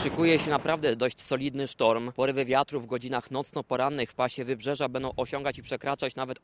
Szykuje się naprawdę dość solidny sztorm. Porywy wiatru w godzinach nocno-porannych w pasie wybrzeża będą osiągać i przekraczać nawet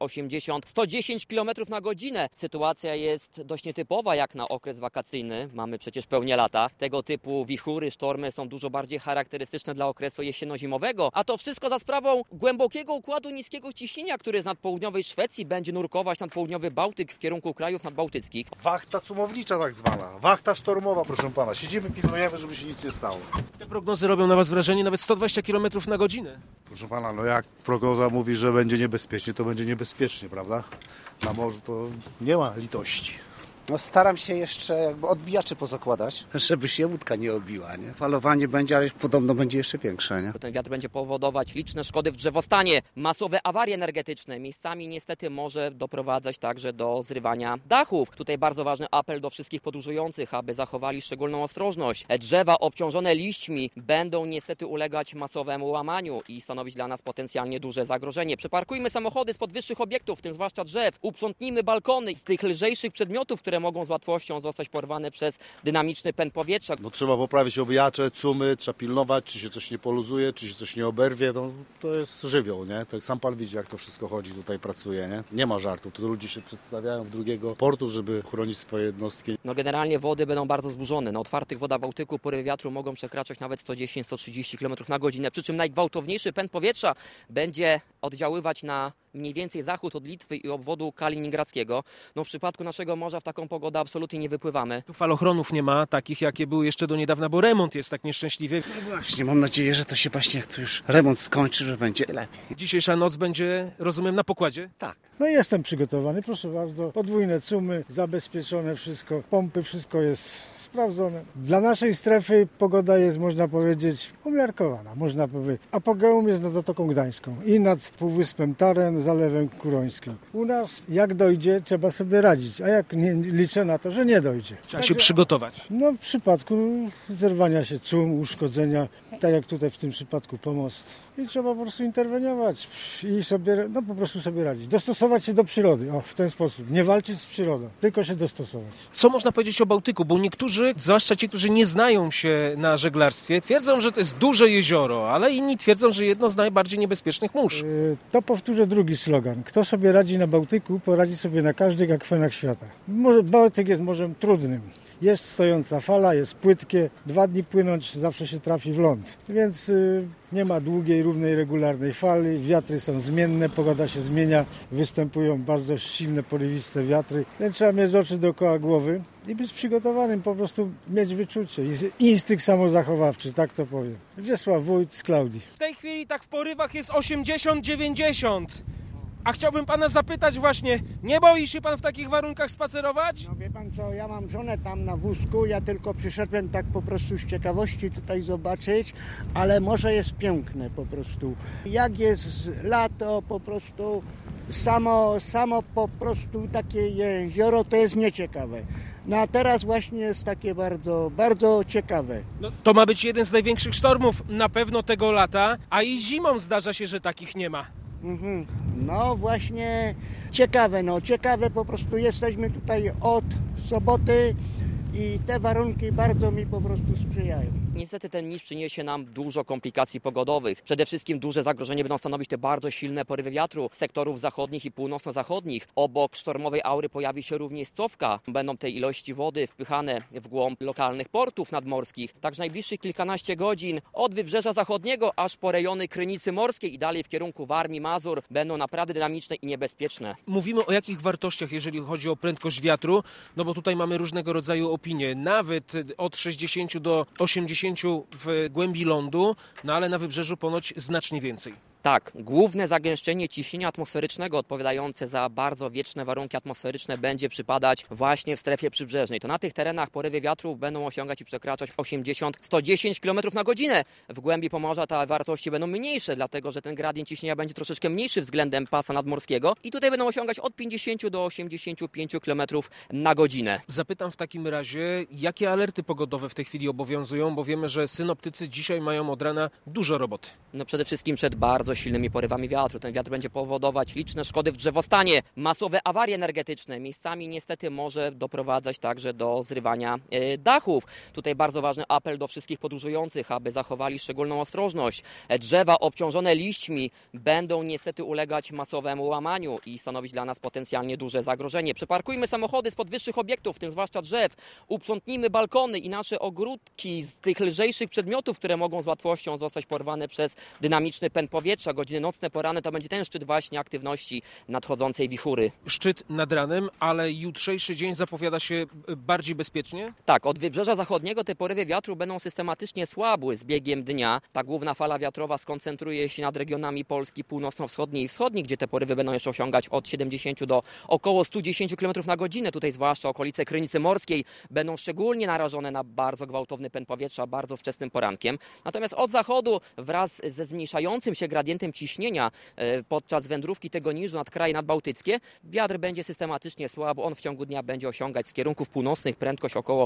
80-110 km na godzinę. Sytuacja jest dość nietypowa jak na okres wakacyjny. Mamy przecież pełnię lata. Tego typu wichury, sztormy są dużo bardziej charakterystyczne dla okresu jesienno-zimowego. A to wszystko za sprawą głębokiego układu niskiego ciśnienia, który z nad południowej Szwecji będzie nurkować nad południowy Bałtyk w kierunku krajów nadbałtyckich. Wachta cumownicza tak zwana, wachta sztormowa, proszę pana. Siedzimy, pilnujemy, żeby się nic nie stało. Te prognozy robią na was wrażenie, nawet 120 km na godzinę. Proszę pana, no jak prognoza mówi, że będzie niebezpiecznie, to będzie niebezpiecznie, prawda? Na morzu to nie ma litości. No staram się jeszcze jakby odbijaczy pozakładać, żeby się łódka nie obiła, nie? Falowanie będzie, ale podobno będzie jeszcze większe, nie? Ten wiatr będzie powodować liczne szkody w drzewostanie, masowe awarie energetyczne. Miejscami niestety może doprowadzać także do zrywania dachów. Tutaj bardzo ważny apel do wszystkich podróżujących, aby zachowali szczególną ostrożność. Drzewa obciążone liśćmi będą niestety ulegać masowemu łamaniu i stanowić dla nas potencjalnie duże zagrożenie. Przeparkujmy samochody spod wyższych obiektów, w tym zwłaszcza drzew. Uprzątnijmy balkony z tych lżejszych przedmiotów, które mogą z łatwością zostać porwane przez dynamiczny pęd powietrza. No trzeba poprawić obijacze, cumy, trzeba pilnować, czy się coś nie poluzuje, czy się coś nie oberwie. No, to jest żywioł, nie? Tak sam pan widzi, jak to wszystko chodzi, tutaj pracuje, nie? Nie ma żartu. Tu ludzie się przedstawiają w drugiego portu, żeby chronić swoje jednostki. No generalnie wody będą bardzo zburzone. Na otwartych wodach Bałtyku porywy wiatru mogą przekraczać nawet 110-130 km na godzinę. Przy czym najgwałtowniejszy pęd powietrza będzie oddziaływać na mniej więcej zachód od Litwy i obwodu kaliningradzkiego. No w przypadku naszego morza w taką pogodę absolutnie nie wypływamy. Tu falochronów nie ma, takich jakie były jeszcze do niedawna, bo remont jest tak nieszczęśliwy. No właśnie, mam nadzieję, że to się właśnie jak to już remont skończy, że będzie lepiej. Dzisiejsza noc będzie, rozumiem, na pokładzie? Tak. No jestem przygotowany, proszę bardzo. Podwójne cumy, zabezpieczone wszystko, pompy, wszystko jest sprawdzone. Dla naszej strefy pogoda jest, można powiedzieć, umiarkowana, można powiedzieć. Apogeum jest nad Zatoką Gdańską i nad Półwyspem Taren, Zalewem Kurońskim. U nas jak dojdzie, trzeba sobie radzić, a jak nie liczę na to, że nie dojdzie. Trzeba się przygotować. No w przypadku zerwania się cum, uszkodzenia, tak jak tutaj w tym przypadku pomost. I trzeba po prostu interweniować i sobie, no po prostu sobie radzić. Dostosować się do przyrody, o w ten sposób. Nie walczyć z przyrodą, tylko się dostosować. Co można powiedzieć o Bałtyku? Bo niektórzy, zwłaszcza ci, którzy nie znają się na żeglarstwie, twierdzą, że to jest duże jezioro, ale inni twierdzą, że jedno z najbardziej niebezpiecznych mórz. To powtórzę drugi slogan. Kto sobie radzi na Bałtyku, poradzi sobie na każdych akwenach świata. Bałtyk jest morzem trudnym. Jest stojąca fala, jest płytkie. 2 dni płynąć zawsze się trafi w ląd. Więc nie ma długiej, równej, regularnej fali. Wiatry są zmienne, pogoda się zmienia. Występują bardzo silne, porywiste wiatry. Więc trzeba mieć oczy dookoła głowy i być przygotowanym, po prostu mieć wyczucie. Instynkt samozachowawczy, tak to powiem. Wiesław Wójt z Klaudii. W tej chwili tak w porywach jest 80-90. A chciałbym pana zapytać właśnie, nie boi się pan w takich warunkach spacerować? No wie pan co, ja mam żonę tam na wózku, ja tylko przyszedłem tak po prostu z ciekawości tutaj zobaczyć, ale morze jest piękne po prostu. Jak jest lato, po prostu samo po prostu takie jezioro to jest nieciekawe. No a teraz właśnie jest takie bardzo, bardzo ciekawe. No, to ma być jeden z największych sztormów na pewno tego lata, a i zimą zdarza się, że takich nie ma. No właśnie ciekawe po prostu jesteśmy tutaj od soboty i te warunki bardzo mi po prostu sprzyjają. Niestety ten mistrz przyniesie nam dużo komplikacji pogodowych. Przede wszystkim duże zagrożenie będą stanowić te bardzo silne porywy wiatru z sektorów zachodnich i północno-zachodnich. Obok sztormowej aury pojawi się również cofka. Będą te ilości wody wpychane w głąb lokalnych portów nadmorskich. Także najbliższych kilkanaście godzin od wybrzeża zachodniego aż po rejony Krynicy Morskiej i dalej w kierunku Warmii, Mazur będą naprawdę dynamiczne i niebezpieczne. Mówimy o jakich wartościach, jeżeli chodzi o prędkość wiatru? No bo tutaj mamy różnego rodzaju opinie. Nawet od 60 do 80 w głębi lądu, no ale na wybrzeżu ponoć znacznie więcej. Tak, główne zagęszczenie ciśnienia atmosferycznego odpowiadające za bardzo wieczne warunki atmosferyczne będzie przypadać właśnie w strefie przybrzeżnej. To na tych terenach porywy wiatru będą osiągać i przekraczać 80-110 km na godzinę. W głębi Pomorza te wartości będą mniejsze, dlatego że ten gradient ciśnienia będzie troszeczkę mniejszy względem pasa nadmorskiego i tutaj będą osiągać od 50 do 85 km na godzinę. Zapytam w takim razie, jakie alerty pogodowe w tej chwili obowiązują, bo wiemy, że synoptycy dzisiaj mają od rana dużo roboty. No przede wszystkim przed bardzo bardzo silnymi porywami wiatru. Ten wiatr będzie powodować liczne szkody w drzewostanie, masowe awarie energetyczne. Miejscami niestety może doprowadzać także do zrywania dachów. Tutaj bardzo ważny apel do wszystkich podróżujących, aby zachowali szczególną ostrożność. Drzewa obciążone liśćmi będą niestety ulegać masowemu łamaniu i stanowić dla nas potencjalnie duże zagrożenie. Przeparkujmy samochody spod wyższych obiektów, w tym zwłaszcza drzew. Uprzątnijmy balkony i nasze ogródki z tych lżejszych przedmiotów, które mogą z łatwością zostać porwane przez dynamiczny pęd powietrza. Godziny nocne, poranne to będzie ten szczyt właśnie aktywności nadchodzącej wichury. Szczyt nad ranem, ale jutrzejszy dzień zapowiada się bardziej bezpiecznie? Tak, od wybrzeża zachodniego te porywy wiatru będą systematycznie słabły z biegiem dnia. Ta główna fala wiatrowa skoncentruje się nad regionami Polski północno-wschodniej i wschodniej, gdzie te porywy będą jeszcze osiągać od 70 do około 110 km na godzinę. Tutaj zwłaszcza okolice Krynicy Morskiej będą szczególnie narażone na bardzo gwałtowny pęd powietrza bardzo wczesnym porankiem. Natomiast od zachodu wraz ze zmniejszającym się gradientem ciśnienia podczas wędrówki tego niżu nad kraje nadbałtyckie wiatr będzie systematycznie słabł. On w ciągu dnia będzie osiągać z kierunków północnych prędkość około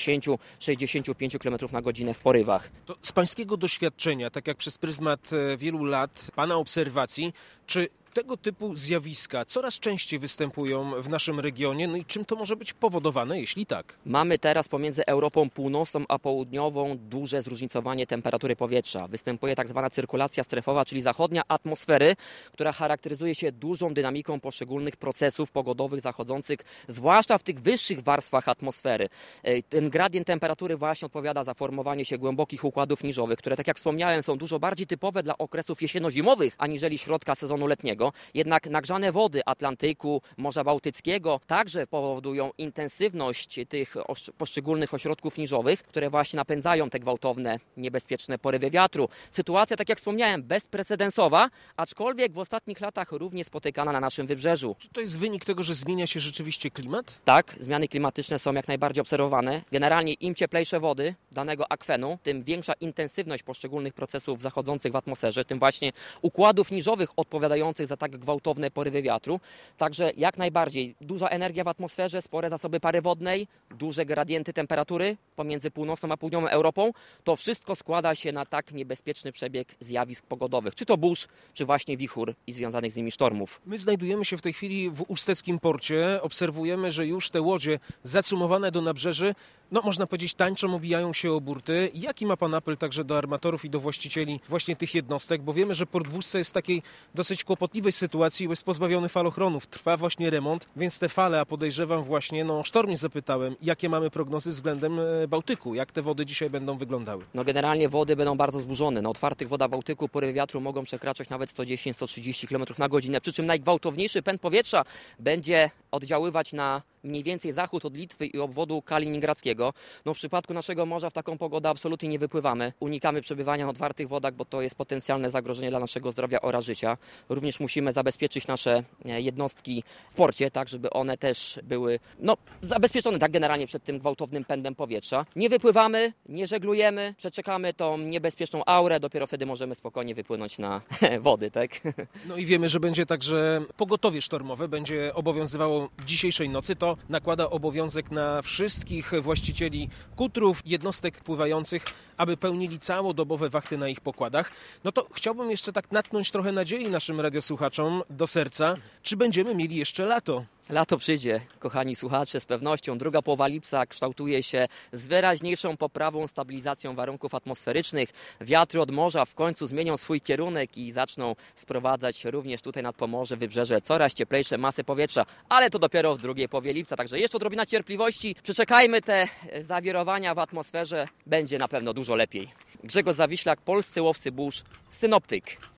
50-65 km na godzinę w porywach. To z pańskiego doświadczenia, tak jak przez pryzmat wielu lat, pana obserwacji, czy tego typu zjawiska coraz częściej występują w naszym regionie? No i czym to może być powodowane, jeśli tak? Mamy teraz pomiędzy Europą Północną a Południową duże zróżnicowanie temperatury powietrza. Występuje tak zwana cyrkulacja strefowa, czyli zachodnia atmosfery, która charakteryzuje się dużą dynamiką poszczególnych procesów pogodowych zachodzących, zwłaszcza w tych wyższych warstwach atmosfery. Ten gradient temperatury właśnie odpowiada za formowanie się głębokich układów niżowych, które, tak jak wspomniałem, są dużo bardziej typowe dla okresów jesienno-zimowych, aniżeli środka sezonu letniego. Jednak nagrzane wody Atlantyku, Morza Bałtyckiego także powodują intensywność tych poszczególnych ośrodków niżowych, które właśnie napędzają te gwałtowne, niebezpieczne porywy wiatru. Sytuacja, tak jak wspomniałem, bezprecedensowa, aczkolwiek w ostatnich latach również spotykana na naszym wybrzeżu. Czy to jest wynik tego, że zmienia się rzeczywiście klimat? Tak, zmiany klimatyczne są jak najbardziej obserwowane. Generalnie im cieplejsze wody danego akwenu, tym większa intensywność poszczególnych procesów zachodzących w atmosferze, tym właśnie układów niżowych odpowiadających za tak gwałtowne porywy wiatru. Także jak najbardziej duża energia w atmosferze, spore zasoby pary wodnej, duże gradienty temperatury pomiędzy północną a południową Europą. To wszystko składa się na tak niebezpieczny przebieg zjawisk pogodowych. Czy to burz, czy właśnie wichur i związanych z nimi sztormów. My znajdujemy się w tej chwili w Usteckim porcie. Obserwujemy, że już te łodzie zacumowane do nabrzeży, no można powiedzieć, tańczą, obijają się o burty. Jaki ma pan apel także do armatorów i do właścicieli właśnie tych jednostek? Bo wiemy, że port w Ustce jest w takiej dosyć kłopotliwej sytuacji, jest pozbawiony falochronów. Trwa właśnie remont, więc te fale, a podejrzewam właśnie, sztormnie zapytałem, jakie mamy prognozy względem Bałtyku? Jak te wody dzisiaj będą wyglądały? Generalnie wody będą bardzo zburzone. Na otwartych wodach Bałtyku porywy wiatru mogą przekraczać nawet 110-130 km na godzinę, przy czym najgwałtowniejszy pęd powietrza będzie oddziaływać na mniej więcej zachód od Litwy i obwodu kaliningradzkiego. W przypadku naszego morza w taką pogodę absolutnie nie wypływamy. Unikamy przebywania na otwartych wodach, bo to jest potencjalne zagrożenie dla naszego zdrowia oraz życia. Również musimy zabezpieczyć nasze jednostki w porcie, tak żeby one też były zabezpieczone tak generalnie przed tym gwałtownym pędem powietrza. Nie wypływamy, nie żeglujemy, przeczekamy tą niebezpieczną aurę, dopiero wtedy możemy spokojnie wypłynąć na wody, tak? I wiemy, że będzie także pogotowie sztormowe, będzie obowiązywało dzisiejszej nocy. To nakłada obowiązek na wszystkich właścicieli kutrów, jednostek pływających, aby pełnili całodobowe wachty na ich pokładach. To chciałbym jeszcze tak natknąć trochę nadziei naszym radiosłuchaczom do serca. Czy będziemy mieli jeszcze lato? Lato przyjdzie, kochani słuchacze, z pewnością. Druga połowa lipca kształtuje się z wyraźniejszą poprawą, stabilizacją warunków atmosferycznych. Wiatry od morza w końcu zmienią swój kierunek i zaczną sprowadzać również tutaj nad Pomorze, Wybrzeże coraz cieplejsze masy powietrza, ale to dopiero w drugiej połowie lipca. Także jeszcze odrobina cierpliwości. Przeczekajmy te zawirowania w atmosferze. Będzie na pewno dużo lepiej. Grzegorz Zawiślak, Polscy Łowcy Burz, Synoptyk.